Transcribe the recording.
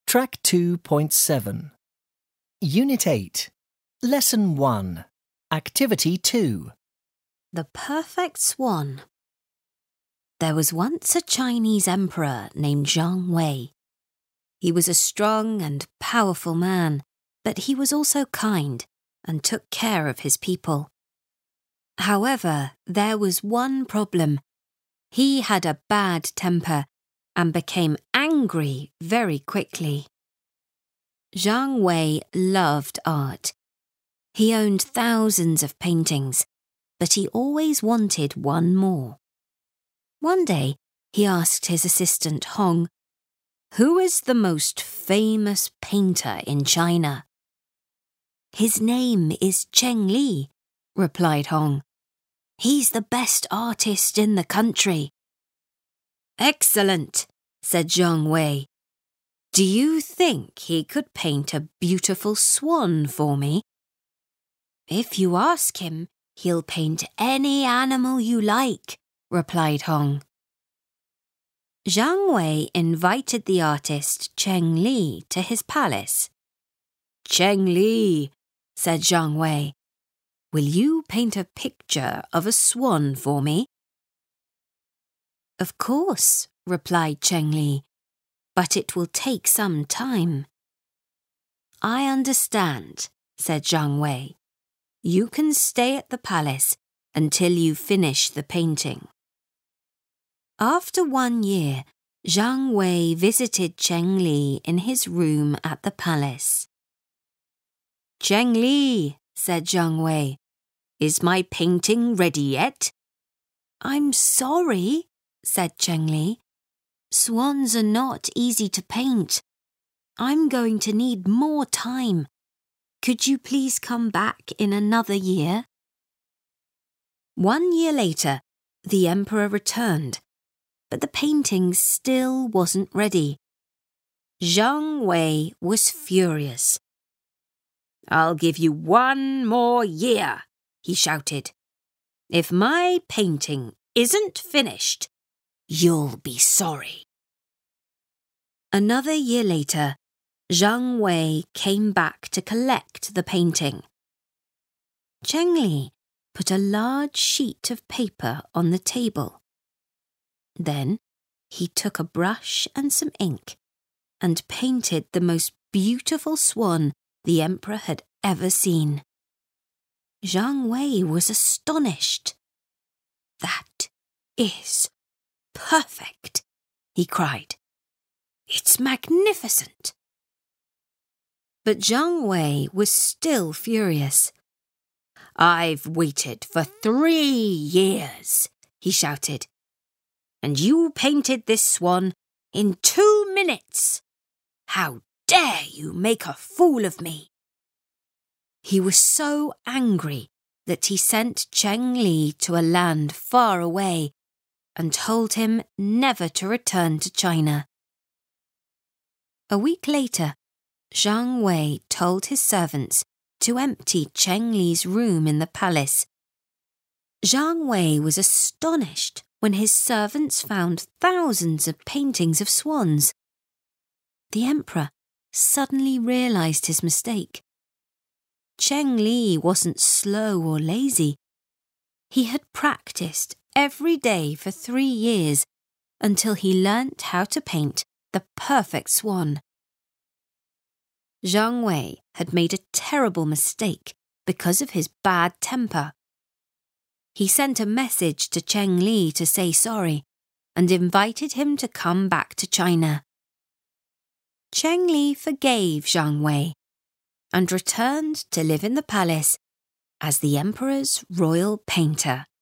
Track 2.7 Unit 8 Lesson 1 Activity 2 The Perfect Swan. There was once a Chinese emperor named Zhang Wei. He was a strong and powerful man, but he was also kind and took care of his people. However, there was one problem. He had a bad temper and became angry very quickly. Zhang Wei loved art. He owned thousands of paintings, but he always wanted one more. One day, he asked his assistant Hong, "Who is the most famous painter in China?" "His name is Cheng Li," replied Hong. "He's the best artist in the country." "Excellent," said Zhang Wei. "Do you think he could paint a beautiful swan for me?" "If you ask him, he'll paint any animal you like," replied Hong. Zhang Wei invited the artist Cheng Li to his palace. "Cheng Li," said Zhang Wei, "will you paint a picture of a swan for me?" "Of course," replied Cheng Li, "but it will take some time." "I understand," said Zhang Wei. "You can stay at the palace until you finish the painting." After 1 year, Zhang Wei visited Cheng Li in his room at the palace. "Cheng Li," said Zhang Wei, "is my painting ready yet?" "I'm sorry," said Cheng Li. "Swans are not easy to paint. I'm going to need more time. Could you please come back in another year?" 1 year later, the emperor returned, but the painting still wasn't ready. Zhang Wei was furious. "I'll give you 1 more year," he shouted. "If my painting isn't finished, you'll be sorry." Another year later, Zhang Wei came back to collect the painting. Cheng Li put a large sheet of paper on the table. Then he took a brush and some ink and painted the most beautiful swan the emperor had ever seen. Zhang Wei was astonished. "That is perfect," he cried. "It's magnificent." But Zhang Wei was still furious. "I've waited for 3 years," he shouted. "And you painted this swan in 2 minutes. How dare you make a fool of me?" He was so angry that he sent Cheng Li to a land far away and told him never to return to China. A week later, Zhang Wei told his servants to empty Cheng Li's room in the palace. Zhang Wei was astonished when his servants found thousands of paintings of swans. The emperor suddenly realized his mistake. Cheng Li wasn't slow or lazy. He had practiced every day for 3 years until he learnt how to paint the perfect swan. Zhang Wei had made a terrible mistake because of his bad temper. He sent a message to Cheng Li to say sorry and invited him to come back to China. Cheng Li forgave Zhang Wei and returned to live in the palace as the emperor's royal painter.